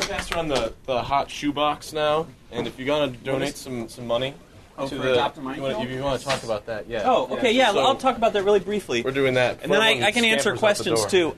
pass around the hot shoebox now, and if you're gonna donate some money to the, if you want to talk about that, yeah. Oh, okay, yeah. So I'll talk about that really briefly. We're doing that, and then I can answer questions too.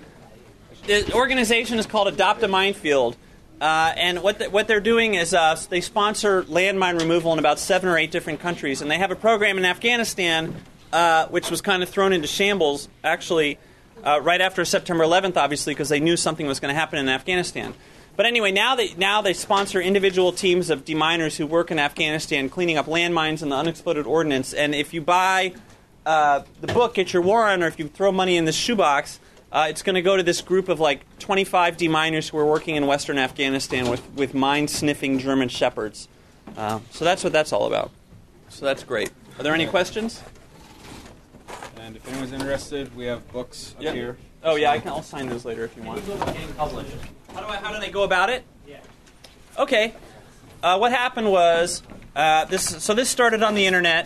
The organization is called Adopt a Minefield, and what they're doing is they sponsor landmine removal in about 7 or 8 different countries, and they have a program in Afghanistan, which was kind of thrown into shambles, actually. Right after September 11th, obviously, because they knew something was going to happen in Afghanistan. But anyway, now they sponsor individual teams of deminers who work in Afghanistan cleaning up landmines and the unexploded ordnance. And if you buy the book, Get Your War On, or if you throw money in this shoebox, it's going to go to this group of like 25 deminers who are working in western Afghanistan with mine-sniffing German shepherds. So that's what that's all about. So that's great. Are there any questions? And if anyone's interested, we have books up here. Oh yeah, I'll sign those later if you want. How do they go about it? Yeah. Okay. What happened was this started on the internet,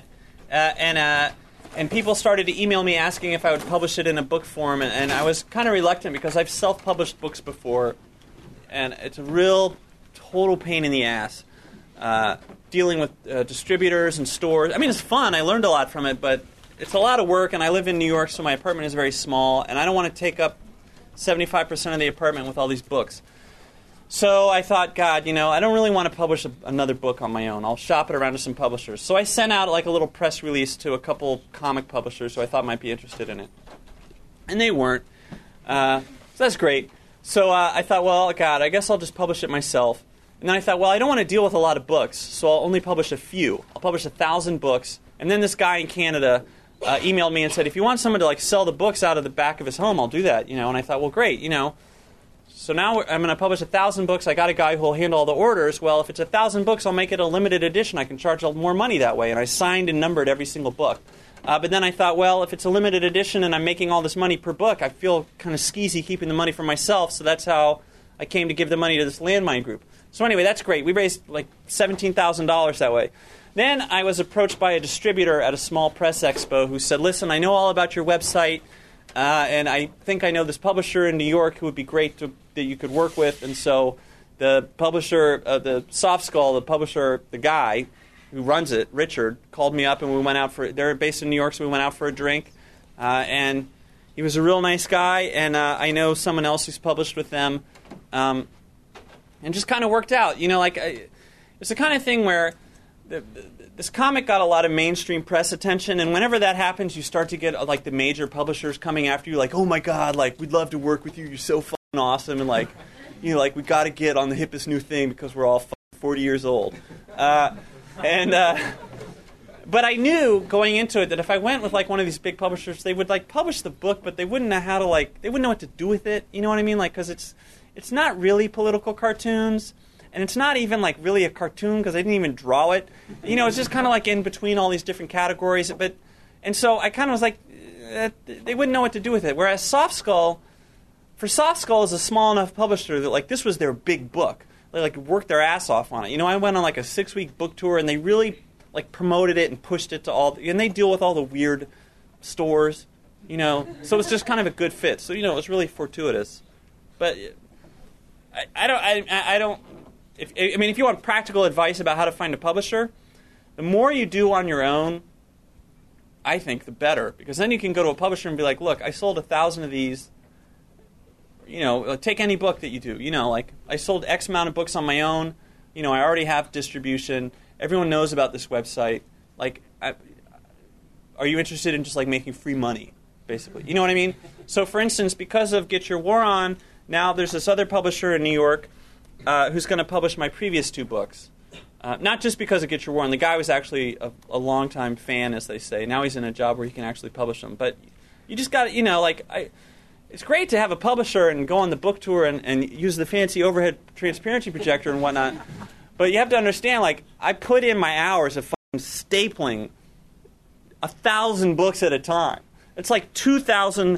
and people started to email me asking if I would publish it in a book form, and I was kind of reluctant because I've self-published books before, and it's a real total pain in the ass dealing with distributors and stores. I mean, it's fun. I learned a lot from it, but it's a lot of work, and I live in New York, so my apartment is very small, and I don't want to take up 75% of the apartment with all these books. So I thought, God, I don't really want to publish another book on my own. I'll shop it around to some publishers. So I sent out like a little press release to a couple comic publishers who I thought might be interested in it. And they weren't. So that's great. So I thought, well, God, I guess I'll just publish it myself. And then I thought, well, I don't want to deal with a lot of books, so I'll only publish a few. I'll publish 1,000 books. And then this guy in Canada emailed me and said, if you want someone to like sell the books out of the back of his home, I'll do that. And I thought, well, great. So now I'm going to publish 1,000 books. I got a guy who will handle all the orders. Well, if it's 1,000 books, I'll make it a limited edition. I can charge more money that way. And I signed and numbered every single book. But then I thought, well, if it's a limited edition and I'm making all this money per book, I feel kind of skeezy keeping the money for myself. So that's how I came to give the money to this landmine group. So anyway, that's great. We raised like $17,000 that way. Then I was approached by a distributor at a small press expo who said, listen, I know all about your website, and I think I know this publisher in New York who would be great that you could work with. And so the publisher, the Soft Skull, the publisher, the guy who runs it, Richard, called me up, and we went out they're based in New York, so we went out for a drink. And he was a real nice guy, and I know someone else who's published with them. And just kind of worked out. It's the kind of thing where this comic got a lot of mainstream press attention, and whenever that happens, you start to get like the major publishers coming after you, like, oh my God, like we'd love to work with you. You're so fucking awesome, and like, like we got to get on the hippest new thing because we're all 40 years old. But I knew going into it that if I went with like one of these big publishers, they would like publish the book, but they wouldn't know how to they wouldn't know what to do with it. You know what I mean? Like, because it's not really political cartoons. And it's not even like really a cartoon because they didn't even draw it. It's just kind of like in between all these different categories. And so I kind of was like, they wouldn't know what to do with it. Whereas Soft Skull is a small enough publisher that like this was their big book. They like worked their ass off on it. I went on like a 6-week book tour, and they really like promoted it and pushed it to and they deal with all the weird stores. So it's just kind of a good fit. So it was really fortuitous. But I don't. If you want practical advice about how to find a publisher, the more you do on your own, I think the better. Because then you can go to a publisher and be like, look, I sold 1,000 of these. Take any book that you do. Like I sold X amount of books on my own. I already have distribution. Everyone knows about this website. Like, are you interested in just like making free money, basically? You know what I mean? So, for instance, because of Get Your War On, now there's this other publisher in New York who's going to publish my previous 2 books. Not just because of Get Your War On. The guy was actually a longtime fan, as they say. Now he's in a job where he can actually publish them. But you just got to, it's great to have a publisher and go on the book tour and use the fancy overhead transparency projector and whatnot. But you have to understand, like, I put in my hours of stapling 1,000 books at a time. It's like 2,000,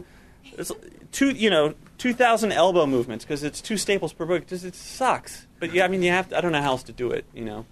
2,000 elbow movements because it's 2 staples per book. It sucks. But you have to, I don't know how else to do it,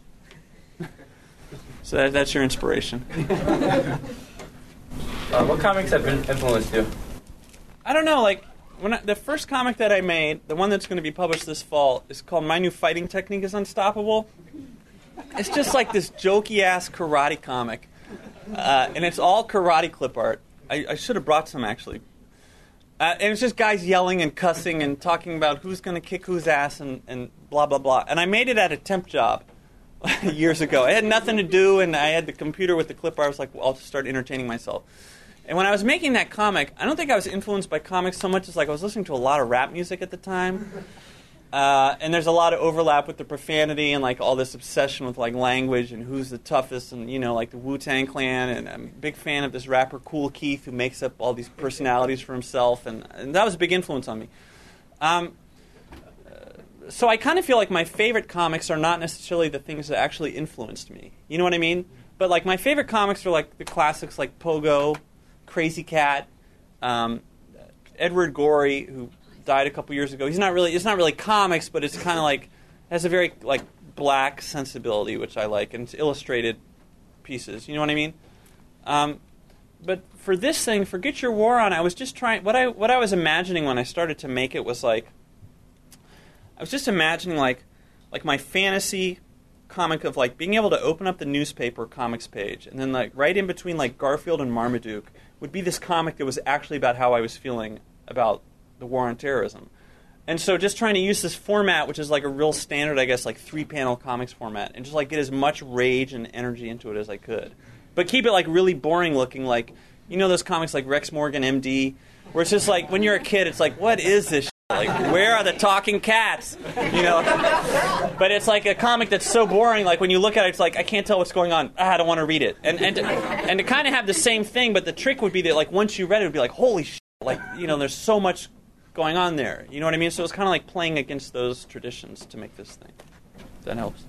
So that's your inspiration. What comics have influenced you? I don't know, like, the first comic that I made, the one that's going to be published this fall, is called My New Fighting Technique is Unstoppable. It's just like this jokey-ass karate comic. And it's all karate clip art. I should have brought some, actually. And it's just guys yelling and cussing and talking about who's going to kick whose ass and blah, blah, blah. And I made it at a temp job years ago. I had nothing to do, and I had the computer with the clip art. I was like, well, I'll just start entertaining myself. And when I was making that comic, I don't think I was influenced by comics so much as like I was listening to a lot of rap music at the time. And there's a lot of overlap with the profanity and like all this obsession with like language and who's the toughest and, you know, like the Wu-Tang Clan. And I'm a big fan of this rapper Kool Keith who makes up all these personalities for himself. And that was a big influence on me. So I kind of feel like my favorite comics are not necessarily the things that actually influenced me. You know what I mean? But like my favorite comics are like the classics like Pogo, Crazy Cat, Edward Gorey, who died a couple years ago. It's not really comics, but it's kind of like has a very like black sensibility, which I like, and it's illustrated pieces. You know what I mean? But for this thing, for Get Your War On, I was just trying. What I was imagining when I started to make it was like I was just imagining like my fantasy comic of like being able to open up the newspaper comics page, and then like right in between like Garfield and Marmaduke would be this comic that was actually about how I was feeling about the war on terrorism. And so just trying to use this format, which is like a real standard, I guess, like 3-panel comics format, and just like get as much rage and energy into it as I could. But keep it like really boring looking, like, you know those comics like Rex Morgan, MD, where it's just like, when you're a kid, it's like, what is this shit? Like, where are the talking cats? You know? But it's like a comic that's so boring, like when you look at it, it's like, I can't tell what's going on. I don't want to read it. And to kind of have the same thing, but the trick would be that like once you read it, it would be like, holy shit, like, you know, there's so much going on there. You know what I mean? So it's kind of like playing against those traditions to make this thing. That helps.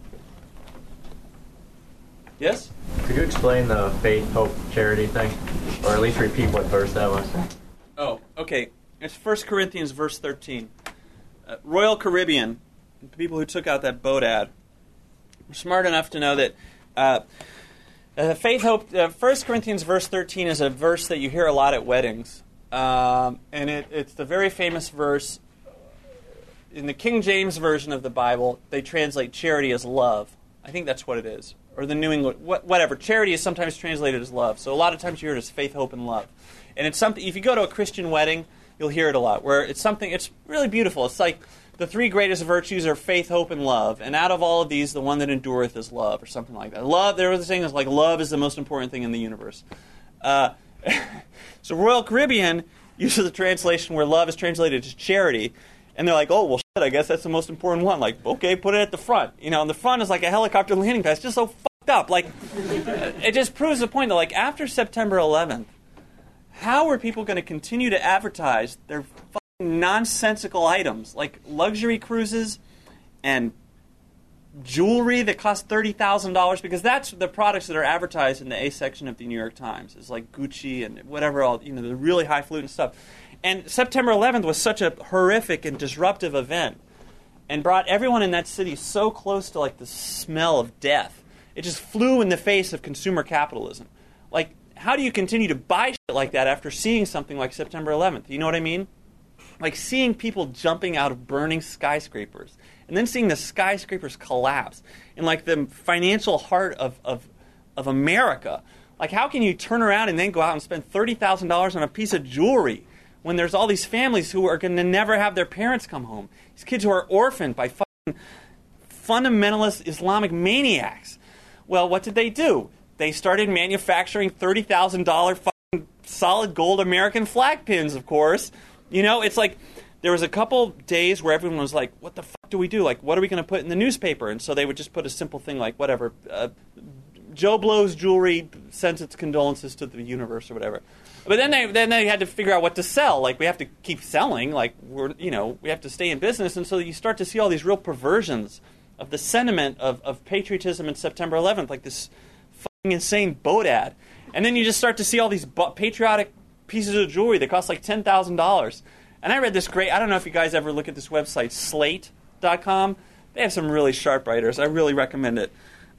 Yes? Could you explain the faith, hope, charity thing? Or at least repeat what verse that was? Oh, okay. It's 1 Corinthians verse 13. Royal Caribbean, the people who took out that boat ad, were smart enough to know that faith, hope, 1 Corinthians verse 13 is a verse that you hear a lot at weddings. And it's the very famous verse. In the King James Version of the Bible, they translate charity as love. I think that's what it is. Or the New England, whatever. Charity is sometimes translated as love. So a lot of times you hear it as faith, hope, and love. And it's something, if you go to a Christian wedding, you'll hear it a lot, where it's something, it's really beautiful. It's like the 3 greatest virtues are faith, hope, and love. And out of all of these, the one that endureth is love, or something like that. Love, there was a saying that's like, love is the most important thing in the universe. So Royal Caribbean uses a translation where love is translated as charity. And they're like, oh, well, shit, I guess that's the most important one. Like, okay, put it at the front. You know, and the front is like a helicopter landing pad. It's just so fucked up. Like, it just proves the point that, like, after September 11th, how are people going to continue to advertise their fucking nonsensical items, like luxury cruises and jewelry that costs $30,000? Because that's the products that are advertised in the A section of the New York Times. It's like Gucci and whatever, all, you know, the really highfalutin stuff. And September 11th was such a horrific and disruptive event and brought everyone in that city so close to like the smell of death. It just flew in the face of consumer capitalism. Like, how do you continue to buy shit like that after seeing something like September 11th? You know what I mean? Like seeing people jumping out of burning skyscrapers and then seeing the skyscrapers collapse in like the financial heart of America. Like, how can you turn around and then go out and spend $30,000 on a piece of jewelry when there's all these families who are going to never have their parents come home? These kids who are orphaned by fucking fundamentalist Islamic maniacs. Well, what did they do? They started manufacturing $30,000 fucking solid gold American flag pins, of course. You know, it's like there was a couple days where everyone was like, what the fuck do we do? Like, what are we going to put in the newspaper? And so they would just put a simple thing like, whatever, Joe Blow's Jewelry sends its condolences to the universe or whatever. But then they had to figure out what to sell. Like, we have to keep selling. Like, we have to stay in business. And so you start to see all these real perversions of the sentiment of patriotism in September 11th, like this fucking insane boat ad. And then you just start to see all these patriotic pieces of jewelry that cost like $10,000. And I read this great, I don't know if you guys ever look at this website, Slate.com. They have some really sharp writers. I really recommend it.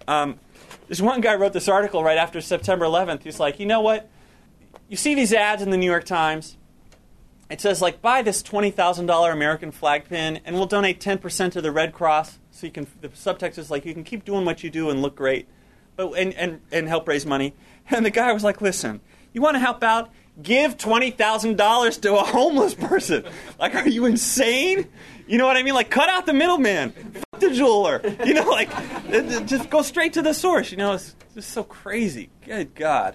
This one guy wrote this article right after September 11th. He's like, you know what? You see these ads in the New York Times, it says, like, buy this $20,000 American flag pin, and we'll donate 10% to the Red Cross. So you can, the subtext is like, you can keep doing what you do and look great, but and help raise money. And the guy was like, listen, you want to help out? Give $20,000 to a homeless person. Like, are you insane? You know what I mean? Like, cut out the middleman. Fuck the jeweler. You know, like, just go straight to the source. You know, it's just so crazy. Good God.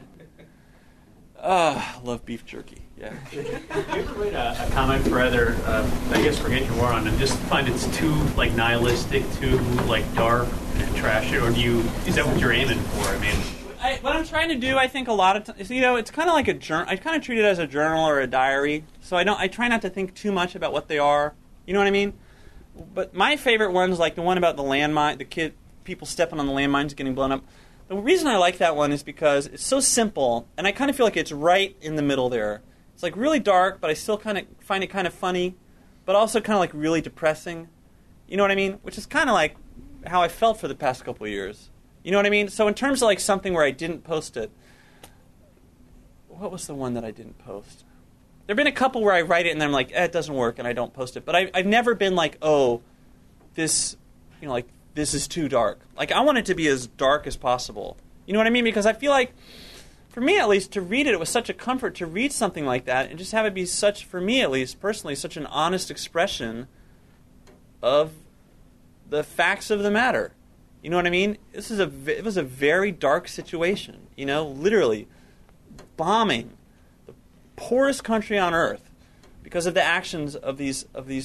I love beef jerky. Yeah. You ever read a comic rather, I guess, forget your war on it, just find it's too, like, nihilistic, too, like, dark and trashy, or is that what you're aiming for? I mean... What I'm trying to do, I think, a lot of times, you know, it's kind of like a journal. I kind of treat it as a journal or a diary. So I try not to think too much about what they are. You know what I mean? But my favorite one's like the one about the landmine, people stepping on the landmines getting blown up. The reason I like that one is because it's so simple, and I kind of feel like it's right in the middle there. It's like really dark, but I still kind of find it kind of funny, but also kind of like really depressing. You know what I mean? Which is kind of like how I felt for the past couple of years. You know what I mean? So in terms of like something where I didn't post it, what was the one that I didn't post? There have been a couple where I write it and then I'm like, it doesn't work, and I don't post it. But I've never been like, oh, this, you know, like, this is too dark. Like, I want it to be as dark as possible. You know what I mean? Because I feel like, for me at least, to read it, it was such a comfort to read something like that and just have it be such, for me at least, personally, such an honest expression of the facts of the matter. You know what I mean? It was a very dark situation. You know, literally bombing the poorest country on earth because of the actions of these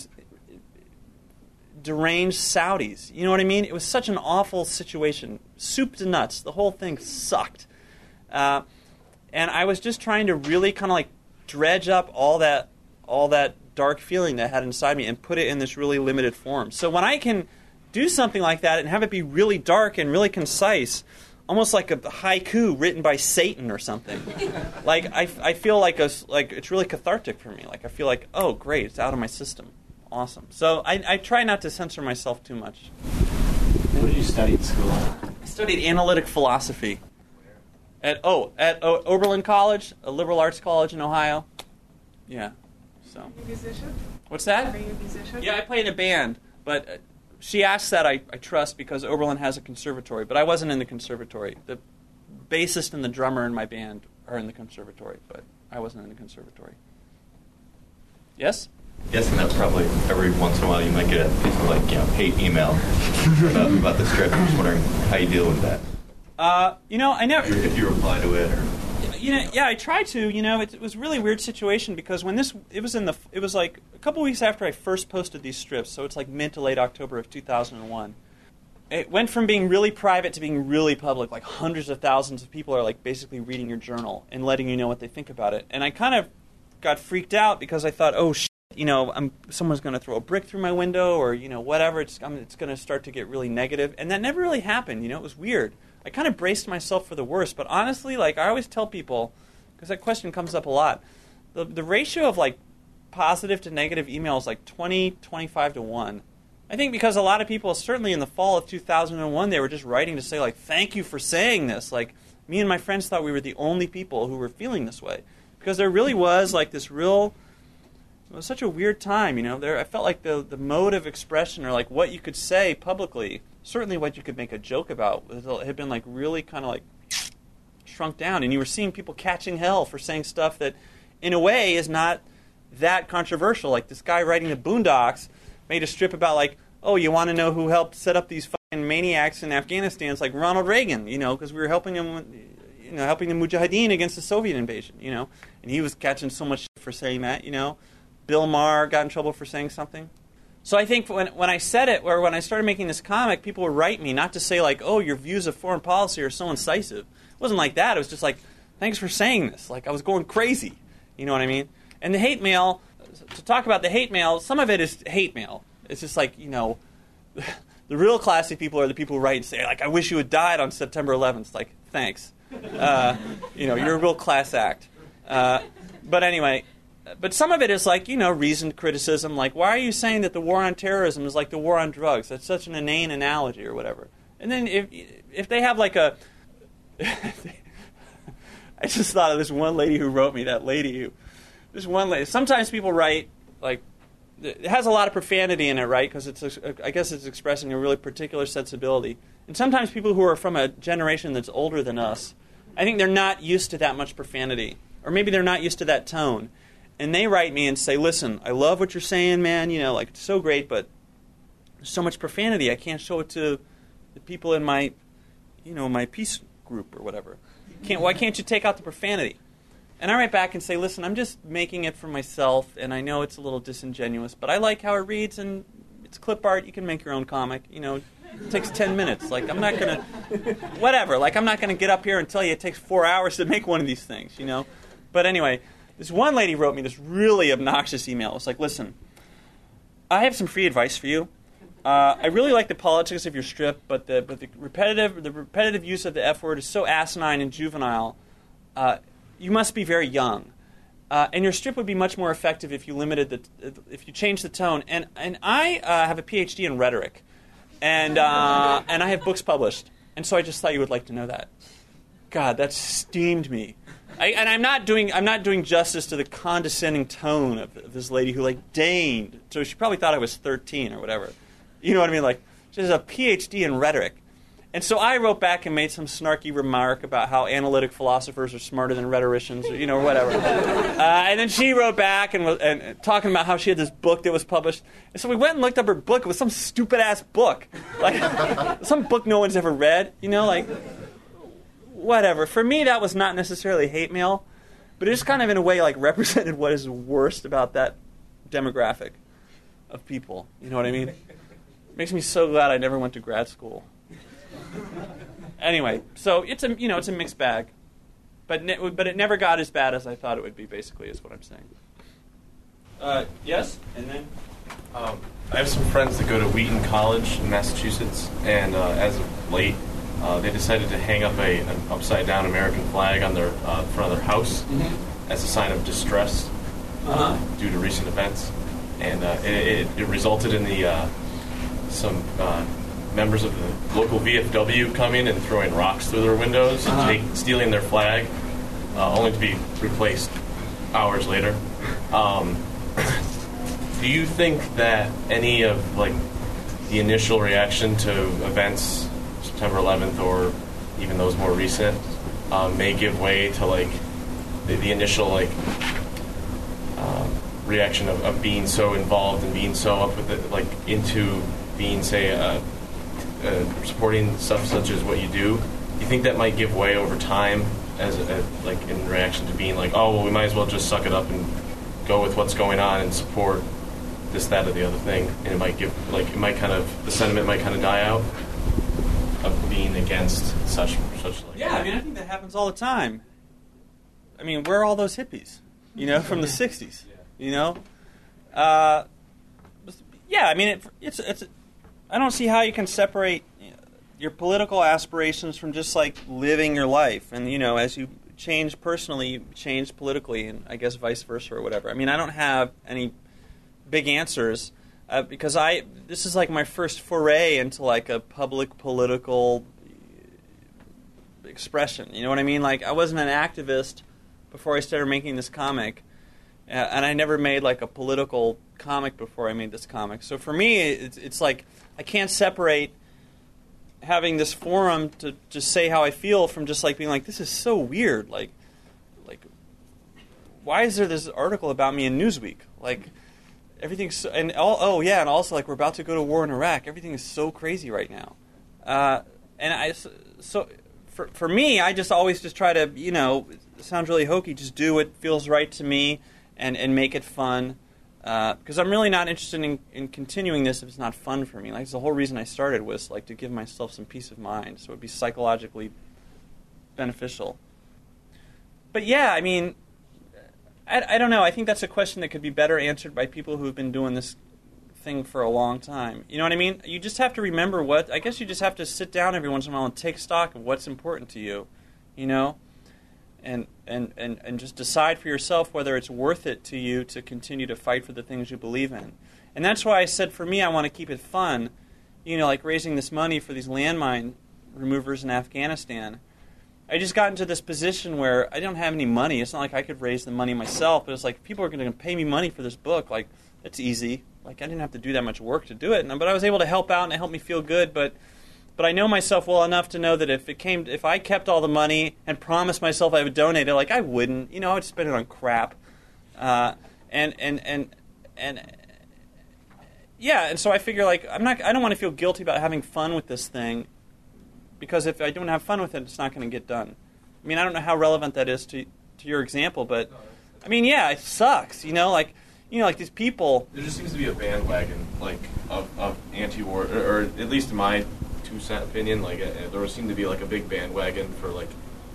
deranged Saudis. You know what I mean? It was such an awful situation, soup to nuts. The whole thing sucked, and I was just trying to really kind of like dredge up all that dark feeling that I had inside me and put it in this really limited form. So when I can do something like that and have it be really dark and really concise, almost like a haiku written by Satan or something. Like I feel like it's really cathartic for me. Like I feel like, oh great, it's out of my system. Awesome. So I try not to censor myself too much. What did you study at school? I studied analytic philosophy. At Oberlin College, a liberal arts college in Ohio. Yeah. So. Are you a musician? What's that? Are you a musician? Yeah, I play in a band, but she asked that I trust because Oberlin has a conservatory, but I wasn't in the conservatory. The bassist and the drummer in my band are in the conservatory, but I wasn't in the conservatory. Yes? Guessing that probably every once in a while you might get a piece of hate email about the strip. I'm just wondering how you deal with that. I never. If you reply to it, or. Yeah, I tried to. It was a really weird situation because when it was like a couple weeks after I first posted these strips, so it's like mid to late October of 2001. It went from being really private to being really public. Like hundreds of thousands of people are like basically reading your journal and letting you know what they think about it. And I kind of got freaked out because I thought, oh shit, someone's going to throw a brick through my window or whatever. It's going to start to get really negative, and that never really happened. It was weird. I kind of braced myself for the worst, but honestly, like I always tell people, because that question comes up a lot, the ratio of like positive to negative email is like 25 to 1. I think because a lot of people, certainly in the fall of 2001, they were just writing to say like, thank you for saying this. Like me and my friends thought we were the only people who were feeling this way, because there really was like this real. It was such a weird time, I felt like the mode of expression, or like what you could say publicly, certainly what you could make a joke about, had been like really kind of like shrunk down, and you were seeing people catching hell for saying stuff that, in a way, is not that controversial. Like this guy writing the Boondocks made a strip about like, oh, you want to know who helped set up these fucking maniacs in Afghanistan? It's like Ronald Reagan, because we were helping him, helping the Mujahideen against the Soviet invasion, and he was catching so much shit for saying that, Bill Maher got in trouble for saying something. So I think when I said it, or when I started making this comic, people would write me, not to say like, oh, your views of foreign policy are so incisive. It wasn't like that. It was just like, thanks for saying this. Like I was going crazy. You know what I mean? And the hate mail, to talk about the hate mail, some of it is hate mail. It's just like, the real classy people are the people who write and say, like, I wish you had died on September 11th. Like, thanks. You're a real class act. But anyway... But some of it is like, reasoned criticism, like, why are you saying that the war on terrorism is like the war on drugs? That's such an inane analogy or whatever. And then if they have like a... I just thought of this one lady who wrote me, that lady who... There's one lady. Sometimes people write, like, it has a lot of profanity in it, right? Because I guess it's expressing a really particular sensibility. And sometimes people who are from a generation that's older than us, I think they're not used to that much profanity. Or maybe they're not used to that tone. And they write me and say, listen, I love what you're saying, man. You know, like, it's so great, but there's so much profanity. I can't show it to the people in my, you know, my peace group or whatever. Why can't you take out the profanity? And I write back and say, listen, I'm just making it for myself, and I know it's a little disingenuous, but I like how it reads, and it's clip art. You can make your own comic. You know, it takes 10 minutes. Like, I'm not going to, whatever. Like, I'm not going to get up here and tell you it takes 4 hours to make one of these things, you know. But anyway, this one lady wrote me this really obnoxious email. It's like, listen, I have some free advice for you. I really like the politics of your strip, but the repetitive use of the F word is so asinine and juvenile. You must be very young, and your strip would be much more effective if you if you changed the tone. And I have a PhD in rhetoric, and I have books published, and so I just thought you would like to know that. God, that steamed me. And I'm not doing justice to the condescending tone of this lady who like deigned. So she probably thought I was 13 or whatever. You know what I mean? Like, she has a PhD in rhetoric. And so I wrote back and made some snarky remark about how analytic philosophers are smarter than rhetoricians, or, you know, whatever. And then she wrote back and talking about how she had this book that was published. And so we went and looked up her book. It was some stupid-ass book. Like, some book no one's ever read, you know, like, whatever. For me, that was not necessarily hate mail, but it just kind of, in a way, like, represented what is worst about that demographic of people. You know what I mean? It makes me so glad I never went to grad school. Anyway, so it's a mixed bag, but it never got as bad as I thought it would be. Basically, is what I'm saying. Yes, and then I have some friends that go to Wheaton College in Massachusetts, and as of late, they decided to hang up an upside down American flag on their front of their house as a sign of distress due to recent events, and it resulted in some members of the local VFW coming and throwing rocks through their windows and stealing their flag, only to be replaced hours later. Do you think that any of like the initial reaction to events, September 11th or even those more recent, may give way to like the initial like reaction of being so involved and being so up with it, like into being, say, supporting stuff such as what you do? Do you think that might give way over time as like in reaction to being like, oh, well, we might as well just suck it up and go with what's going on and support this, that, or the other thing, and it might the sentiment might kind of die out of being against such like. Yeah, I mean, I think that happens all the time. I mean, where are all those hippies? You know, from the '60s. You know, yeah. I mean, it's. I don't see how you can separate your political aspirations from just like living your life, and you know, as you change personally, you change politically, and I guess vice versa or whatever. I mean, I don't have any big answers because this is like my first foray into like a public political expression. You know what I mean? Like, I wasn't an activist before I started making this comic, and I never made like a political comic before I made this comic. So for me, it's like I can't separate having this forum to just say how I feel from just like being like, this is so weird. Like why is there this article about me in Newsweek? Like, everything's so, and also like we're about to go to war in Iraq. Everything is so crazy right now. For me, I just always just try to, you know, it sounds really hokey, just do what feels right to me and make it fun. Because I'm really not interested in continuing this if it's not fun for me. Like, the whole reason I started was like to give myself some peace of mind, so it would be psychologically beneficial. But yeah, I mean, I don't know. I think that's a question that could be better answered by people who have been doing this thing for a long time. You know what I mean? You just have to remember I guess you just have to sit down every once in a while and take stock of what's important to you, you know? And just decide for yourself whether it's worth it to you to continue to fight for the things you believe in. And that's why I said, for me, I want to keep it fun. You know, like raising this money for these landmine removers in Afghanistan. I just got into this position where I don't have any money. It's not like I could raise the money myself, but it's like people are going to pay me money for this book. Like, that's easy. Like, I didn't have to do that much work to do it. But I was able to help out, and it helped me feel good. But I know myself well enough to know that if I kept all the money and promised myself I would donate it, like, I wouldn't. I would spend it on crap. And so I figure, like, I don't want to feel guilty about having fun with this thing, because if I don't have fun with it, it's not going to get done. I mean, I don't know how relevant that is to your example, but I mean, yeah, it sucks. Like these people. There just seems to be a bandwagon, like of anti-war, or at least in my 2-cent opinion, like there seemed to be like a big bandwagon for like,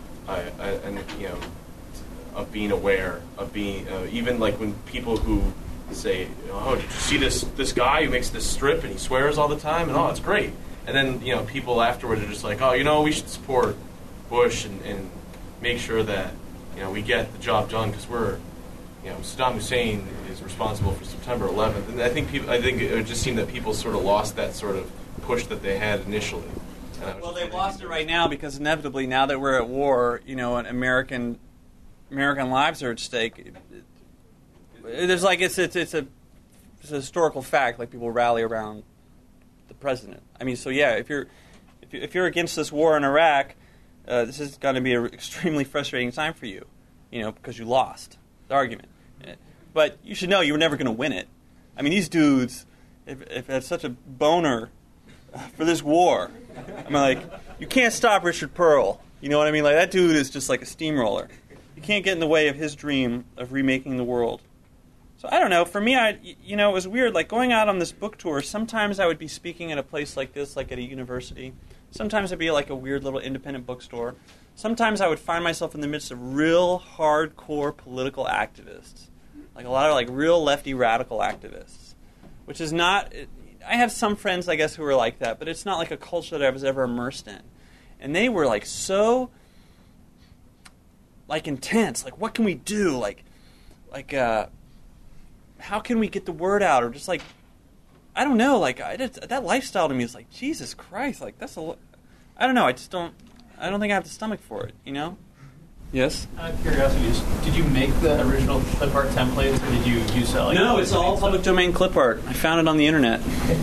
of being aware, of being even like when people who say, oh, did you see this guy who makes this strip and he swears all the time and it's great. And then, people afterwards are just like, oh, we should support Bush and make sure that, we get the job done because we're, Saddam Hussein is responsible for September 11th. And I think it just seemed that people sort of lost that sort of push that they had initially. Well, they've lost it right now because inevitably, now that we're at war, and American lives are at stake. There's like it's a historical fact. Like, people rally around the president. I mean, so yeah, if you're against this war in Iraq, this is going to be an extremely frustrating time for you, because you lost the argument. But you should know you were never going to win it. I mean, these dudes, if had such a boner for this war, I mean, like, you can't stop Richard Pearl. You know what I mean? Like, that dude is just like a steamroller. You can't get in the way of his dream of remaking the world. So I don't know. For me, it was weird. Like, going out on this book tour, sometimes I would be speaking at a place like this, like at a university. Sometimes I'd be at like a weird little independent bookstore. Sometimes I would find myself in the midst of real hardcore political activists, like a lot of like real lefty radical activists, which is not. I have some friends, I guess, who are like that, but it's not like a culture that I was ever immersed in. And they were like so, like, intense. Like, what can we do? Like, how can we get the word out? Or just like, I don't know. Like, that lifestyle to me is like, Jesus Christ. Like, I don't know. I don't think I have the stomach for it. Yes. Out of curiosity, did you make the original clip art templates, or did you use that? Like, no, it's all public domain clip art. I found it on the internet.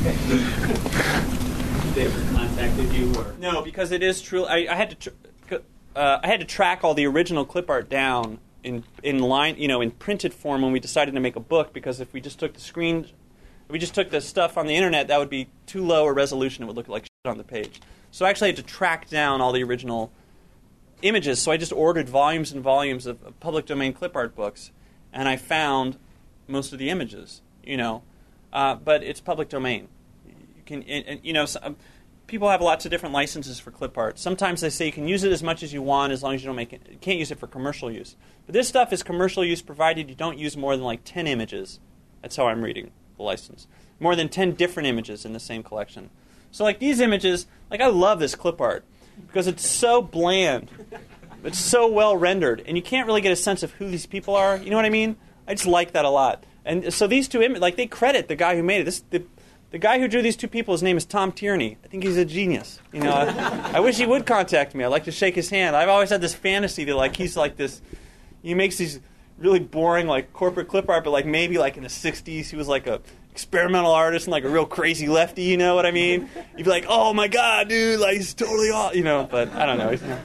Did they ever contacted you? Or? No, because it is true. I had to track all the original clip art down in line, in printed form when we decided to make a book. Because if we just took the stuff on the internet, that would be too low a resolution. It would look like shit on the page. So I actually had to track down all the original images. So I just ordered volumes and volumes of public domain clip art books, and I found most of the images. But it's public domain. You can, people have lots of different licenses for clip art. Sometimes they say you can use it as much as you want as long as you don't make it. You can't use it for commercial use. But this stuff is commercial use provided you don't use more than like 10 images. That's how I'm reading the license. More than 10 different images in the same collection. So like these images, like I love this clip art because it's so bland. It's so well rendered. And you can't really get a sense of who these people are. You know what I mean? I just like that a lot. And so these two images, like they credit the guy who made it. The guy who drew these two people, his name is Tom Tierney. I think he's a genius. I wish he would contact me. I'd like to shake his hand. I've always had this fantasy that like he's like this. He makes these really boring like corporate clip art, but like maybe like in the '60s he was like a experimental artist and like a real crazy lefty. You know what I mean? You'd be like, oh my god, dude, like he's totally off. But I don't know.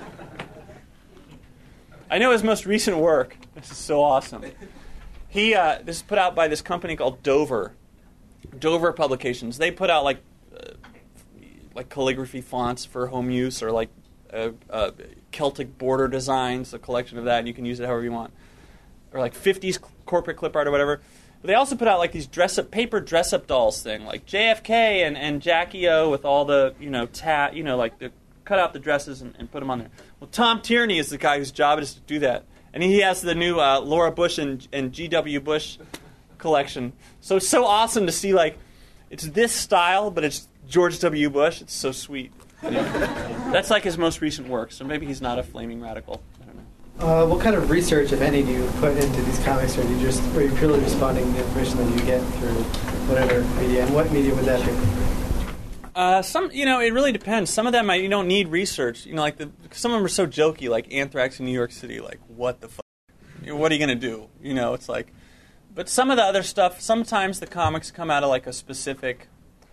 I know his most recent work. This is so awesome. This is put out by this company called Dover Publications. They put out like calligraphy fonts for home use, or like Celtic border designs, a collection of that, and you can use it however you want. Or like 50s corporate clip art or whatever. But they also put out like these paper dress-up dolls thing, like JFK and Jackie O with all the, like the cut out the dresses and put them on there. Well, Tom Tierney is the guy whose job it is to do that. And he has the new Laura Bush and G.W. Bush collection. So it's so awesome to see, like, it's this style, but it's George W. Bush. It's so sweet. Anyway, that's like his most recent work, so maybe he's not a flaming radical. I don't know. What kind of research, if any, do you put into these comics, or are you purely responding to the information that you get through whatever media? And what media would that be? Some, it really depends. Some of them you don't need research. Like some of them are so jokey, like Anthrax in New York City. Like, what the fuck? What are you gonna do? It's like. But some of the other stuff, sometimes the comics come out of like a specific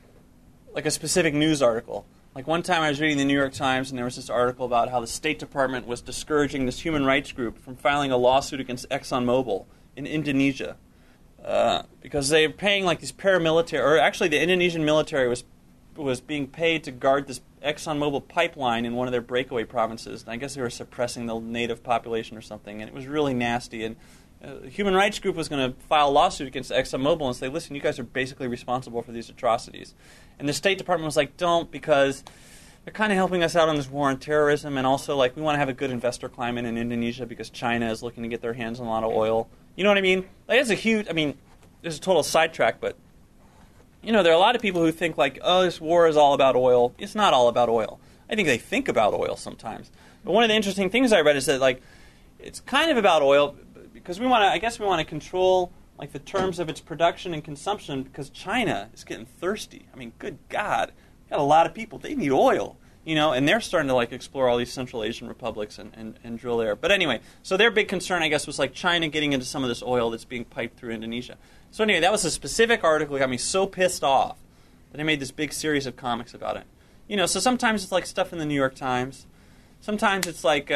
news article. Like one time I was reading the New York Times and there was this article about how the State Department was discouraging this human rights group from filing a lawsuit against ExxonMobil in Indonesia because they were paying like these paramilitary, or actually the Indonesian military was being paid to guard this ExxonMobil pipeline in one of their breakaway provinces. And I guess they were suppressing the native population or something, and it was really nasty. And a human rights group was going to file a lawsuit against ExxonMobil and say, listen, you guys are basically responsible for these atrocities. And the State Department was like, don't, because they're kind of helping us out on this war on terrorism, and also like we want to have a good investor climate in Indonesia because China is looking to get their hands on a lot of oil. You know what I mean? Like, it's a huge, there's a total sidetrack, but there are a lot of people who think like, oh, this war is all about oil. It's not all about oil. I think they think about oil sometimes. But one of the interesting things I read is that like it's kind of about oil because we want to control like the terms of its production and consumption because China is getting thirsty. Good God, got a lot of people. They need oil, and they're starting to like explore all these Central Asian republics and drill there. But anyway, so their big concern, I guess, was like China getting into some of this oil that's being piped through Indonesia. So anyway, that was a specific article that got me so pissed off that I made this big series of comics about it. So sometimes it's like stuff in the New York Times. Sometimes it's like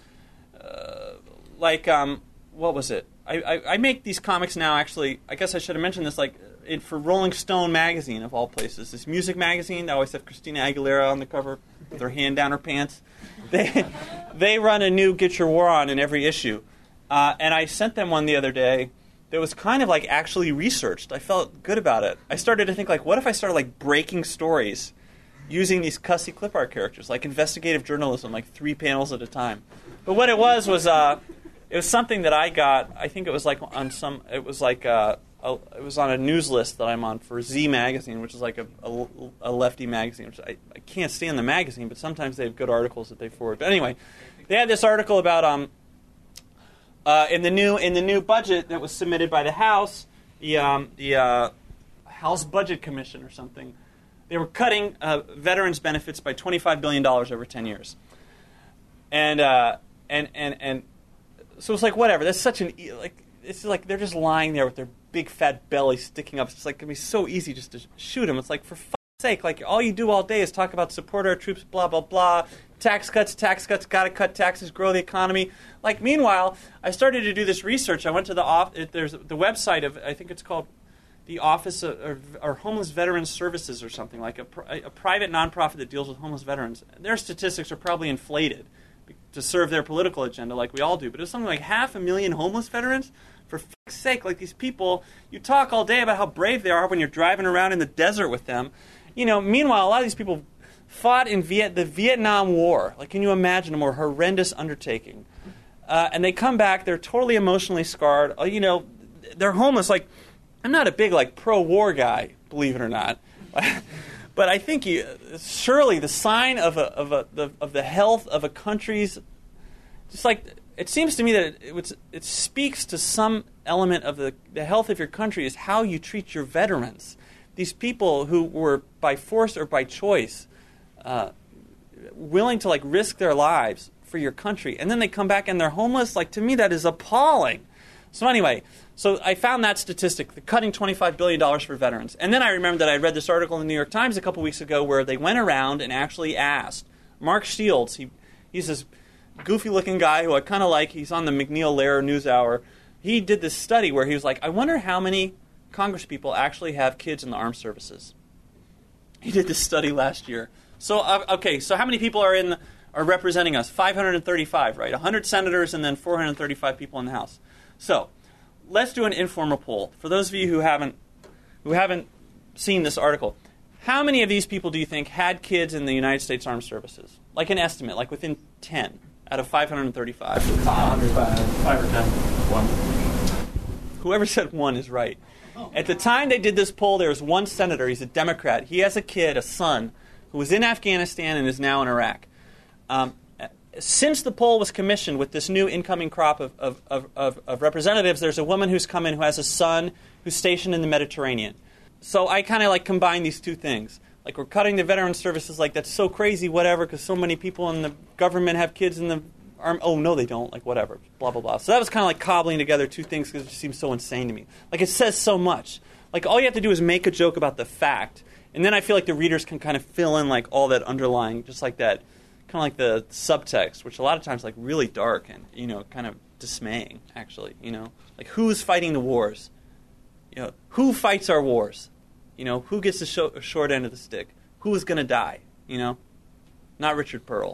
what was it? I make these comics now, actually. I guess I should have mentioned this, for Rolling Stone magazine, of all places. This music magazine, they always have Christina Aguilera on the cover with her hand down her pants. They run a new Get Your War On in every issue. And I sent them one the other day that was kind of like actually researched. I felt good about it. I started to think, like, what if I started like breaking stories using these cussy clip art characters, like investigative journalism, like 3 panels at a time. But what it was it was something that I got. I think it was like on some. It was like it was on a news list that I'm on for Z Magazine, which is like a lefty magazine. Which I can't stand the magazine, but sometimes they have good articles that they forward. But anyway, they had this article about in the new budget that was submitted by the House, the House Budget Commission or something. They were cutting veterans' benefits by $25 billion over 10 years, and so it's like, whatever. That's such it's like they're just lying there with their big fat belly sticking up. It's like, it'd be so easy just to shoot them. It's like, for fuck's sake, like all you do all day is talk about support our troops, blah, blah, blah, tax cuts, gotta cut taxes, grow the economy. Like, meanwhile, I started to do this research. I went to there's the website of, I think it's called the Office or Homeless Veterans Services or something, like a private nonprofit that deals with homeless veterans. Their statistics are probably inflated to serve their political agenda like we all do. But it was something like 500,000 homeless veterans. For fuck's sake, like these people, you talk all day about how brave they are when you're driving around in the desert with them. Meanwhile, a lot of these people fought in the Vietnam War. Like, can you imagine a more horrendous undertaking? And they come back, they're totally emotionally scarred. They're homeless. Like, I'm not a big, like, pro-war guy, believe it or not. But I think surely the sign of the health of a country's, just like, it seems to me that it speaks to some element of the health of your country is how you treat your veterans. These people who were by force or by choice willing to like risk their lives for your country, and then they come back and they're homeless. Like, to me, that is appalling. So anyway, so I found that statistic, the cutting $25 billion for veterans. And then I remembered that I read this article in the New York Times a couple weeks ago where they went around and actually asked Mark Shields. He's this goofy-looking guy who I kind of like. He's on the McNeil Lehrer NewsHour. He did this study where he was like, I wonder how many congresspeople actually have kids in the armed services. He did this study last year. So, okay, so how many people are representing us? 535, right? 100 senators and then 435 people in the House. So, let's do an informal poll. For those of you who haven't seen this article, how many of these people do you think had kids in the United States Armed Services? Like an estimate, like within 10 out of 535. 5 or 10. 1. Whoever said 1 is right. At the time they did this poll, there was one senator. He's a Democrat. He has a kid, a son, who was in Afghanistan and is now in Iraq. Since the poll was commissioned with this new incoming crop of representatives, there's a woman who's come in who has a son who's stationed in the Mediterranean. So I kind of like combine these two things. like we're cutting the veteran services, like that's so crazy, whatever, because so many people in the government have kids in the army. Oh, no, they don't, like whatever, blah, blah, blah. So that was kind of like cobbling together two things because it just seems so insane to me. Like it says so much. Like all you have to do is make a joke about the fact, and then I feel like the readers can kind of fill in like all that underlying, just like that, kind of like the subtext, which a lot of times like really dark and, you know, kind of dismaying, actually, you know. Like who's fighting the wars? You know, who fights our wars? You know, who gets the short end of the stick? Who is going to die? You know, not Richard Pearl.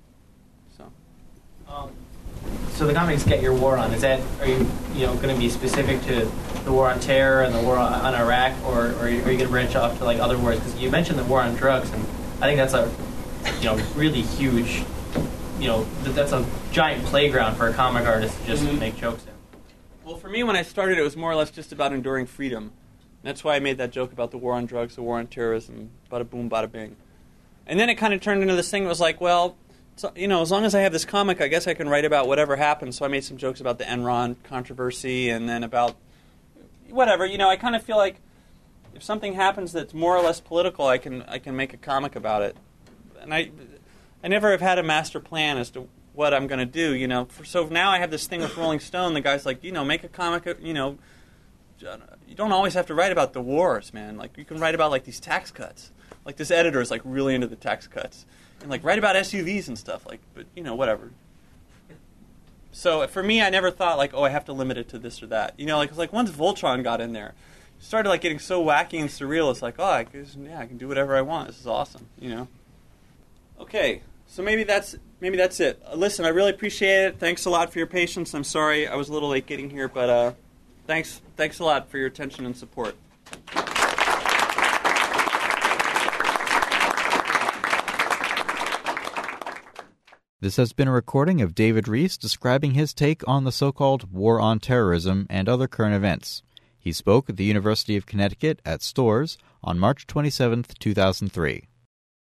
So the comics Get Your War On, are you going to be specific to the war on terror and the war on Iraq, or are you going to branch off to like other wars? Because you mentioned the war on drugs, and I think that's a really huge, that's a giant playground for a comic artist to just make jokes in. Well, for me, when I started, it was more or less just about enduring freedom. That's why I made that joke about the war on drugs, the war on terrorism, bada boom, bada bing. And then it kind of turned into this thing that was like, well, so, as long as I have this comic, I guess I can write about whatever happens. So I made some jokes about the Enron controversy and then about whatever. I kind of feel like if something happens that's more or less political, I can make a comic about it. And I never have had a master plan as to what I'm going to do, So now I have this thing with Rolling Stone. The guy's like, make a comic, you don't always have to write about the wars, man. Like, you can write about, like, these tax cuts. Like, this editor is, like, really into the tax cuts. And, like, write about SUVs and stuff. Like, but, whatever. So, for me, I never thought, like, I have to limit it to this or that. Like once Voltron got in there, it started, like, getting so wacky and surreal. It's like, I can do whatever I want. This is awesome, Okay, so maybe that's it. Listen, I really appreciate it. Thanks a lot for your patience. I'm sorry I was a little late getting here, but thanks a lot for your attention and support. This has been a recording of David Rees describing his take on the so-called War on Terrorism and other current events. He spoke at the University of Connecticut at Storrs on March 27, 2003.